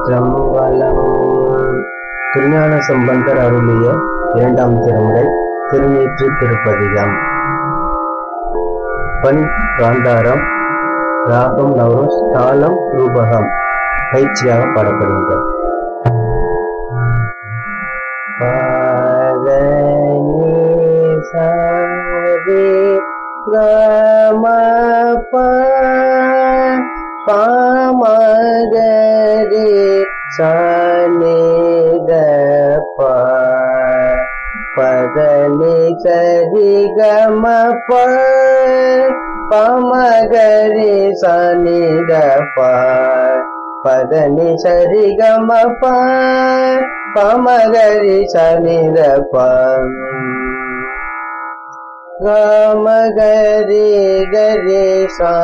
திருச்சிற்றம்பலம். திருஞான சம்பந்தர் அருளிய இரண்டாம் திருமுறை திருநீற்று திருப்பதிகம். பண் காந்தாரம், ராகம் நவரோஸ், தாளம் ரூபகம். பயிற்சியாக பாடப்படுகின்றது. பாமகரி சனித பதனி சரி கம பாமகரி சனித பதனி சரி கம பாமகரி சனித கமகரி கரி சா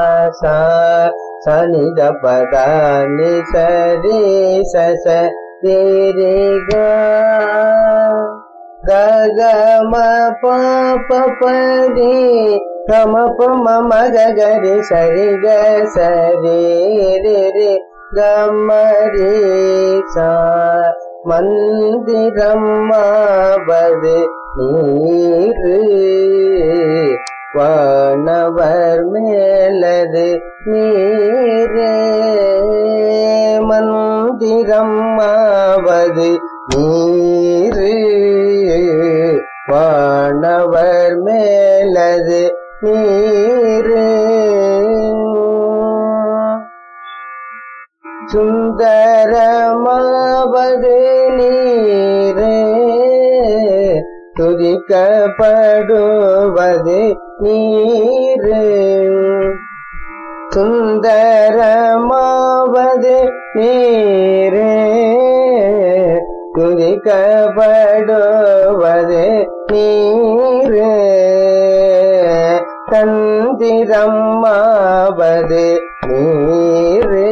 சனித பதானி சரி சச திரி கம பரி கம மம கரி சரி க சரி ரி கமரி சா மந்திரம் மாவது நீரு வானவர் மேலது நீரே மந்திரம் மாவது நீரு வானவர் மேலது நீரு சுந்தரமாவது நீரே துதிக்கப்படுவது நீரு சுந்தரமாவது நீரே துதிக்கப்படுவது நீரு தந்திரமாவது நீரு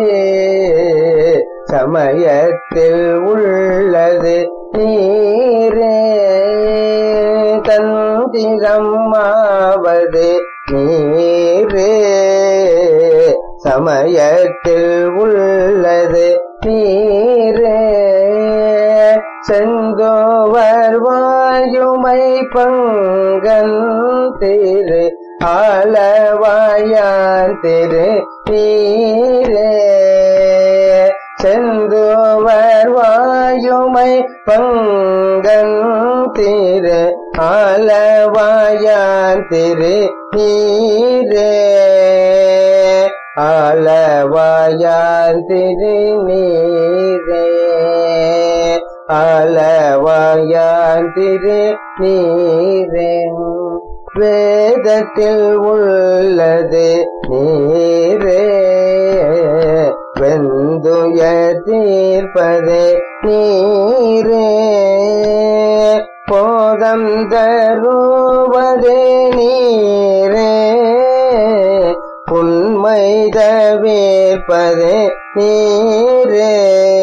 சமயத்தில் உள்ளது நீரே தந்திரமாவது நீரே சமயத்தில் உள்ளது நீரே செங்கோவர் வாயுமை பங்கன் திரு ஆலவாயான் திரு நீரே செந்தோவர் வாயுமை பங்கன் திரு ஆலவாயான் திரு நீரே ஆலவாயான் திரு நீரே ஆலவாயான் திரு நீரே வேதத்தில் உள்ளது நீரே வெந்துய தீர்ப்பதே நீரே போதம் தருவதே நீரே உண்மை தவிர்ப்பதே நீரே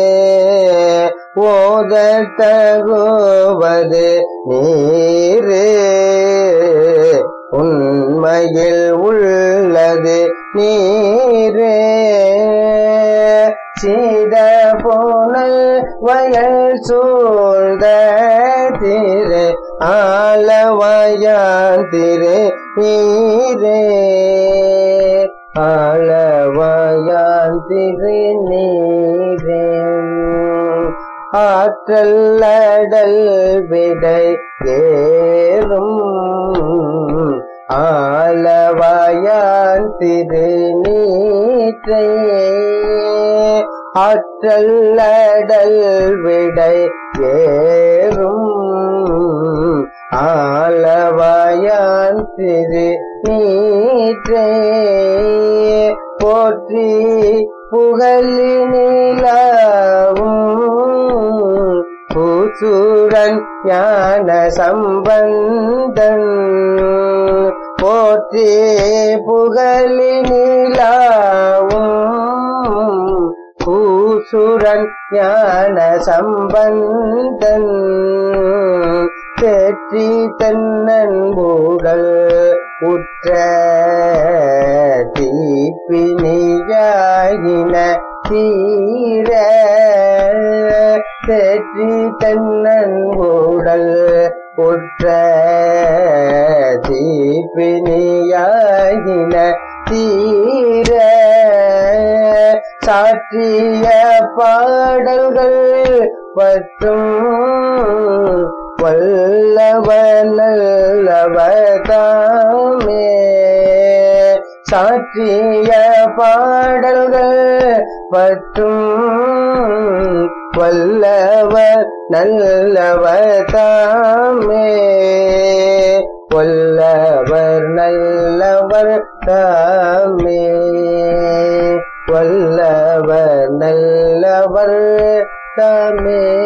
ஓதத் தகுவது நீரே உண்மையில் உள்ளது நீரே சீத போனல் வயல் சூழ்ந்த திரு ஆலவாயான் திரு நீரே ஆலவாயான் திரு நீரே ஆற்றல் அடல் விடை ஏறும் ஆலவாயான் திரு நீற்றை ஆற்றல் அடல் விடை ஏறும் ஆலவாயான் திரு நீற்றை போற்றி புகழினிலாவும் பூசூரன் ஞான சம்பந்தன் போற்றி புகழினிலாவும் பூசூரன் ஞான சம்பந்தன் தேற்றி தென்னன்புடல் உற்ற தீப்பினியாயின தீர தேற்றி தென்னன்புடல் உற்ற தீப்பினியாகின தீர சாற்றிய பாடல்கள் பற்றும் வல்லவர் நல்லவர் தாமே. சாற்றிய பாடல்கள் பற்றும் வல்லவர் நல்லவர் தாமே. வல்லவர் நல்லவர் தாமே. வல்லவர் நல்லவர் தாமே.